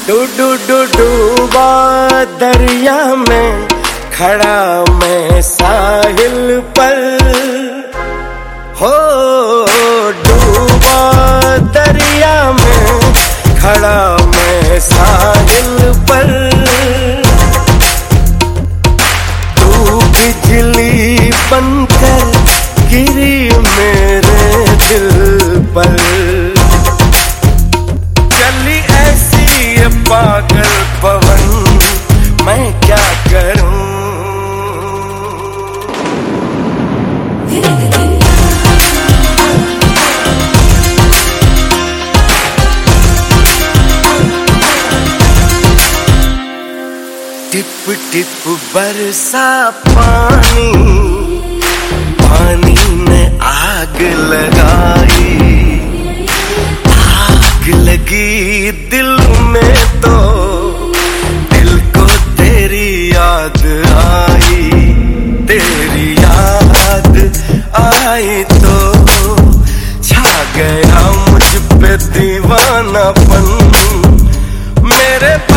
डूबा दरिया में खड़ा मैं साहिल पर, हो डूबा दरिया में खड़ा मैं साहिल पर। तू बिजली बनकर गिरी मेरे दिल पर, चली ऐसी ये पागल पवन मैं क्या करूं। टिप टिप बरसा पानी, पानी ने आग लगाई, आग लगी दिल में तो दिल को तेरी याद आई, तेरी याद आई तो छा गया मुझ पे दीवानापन। मेरे